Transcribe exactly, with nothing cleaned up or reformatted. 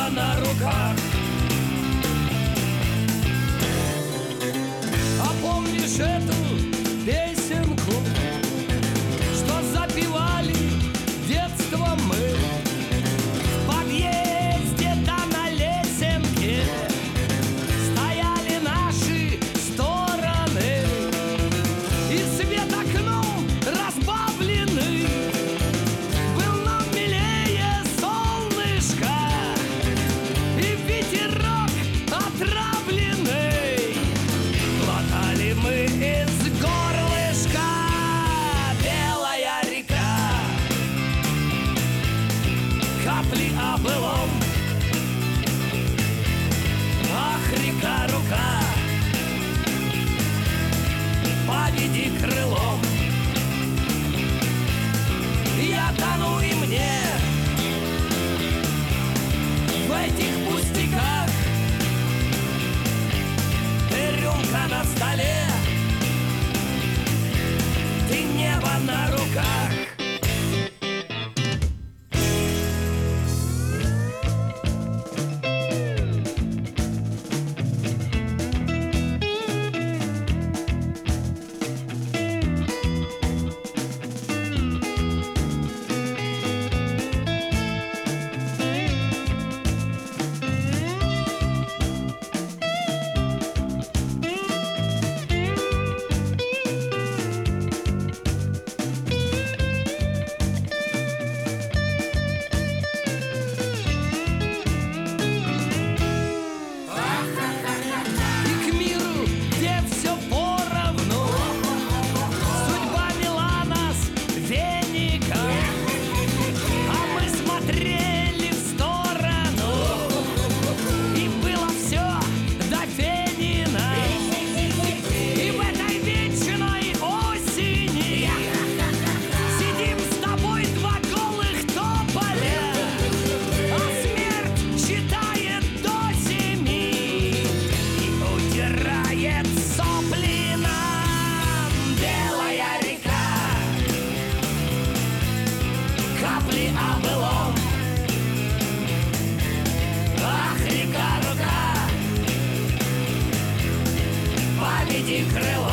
небо на руках. А помнишь эту песенку, что запевали детством мы? В подъезде да на лесенке стояли наши стороны, и свет окном разбавленный был нам милее солнышко, и ветерок отравленный глотали мы из горлышка. Белая река, капли о былом. Ах, река-рука, поведи крылом. Я тону, и мне в этих пустяках. Ты рюмка на столе, ты небо на руках. Капли о былом. Ах, река-рука, поведи крылом.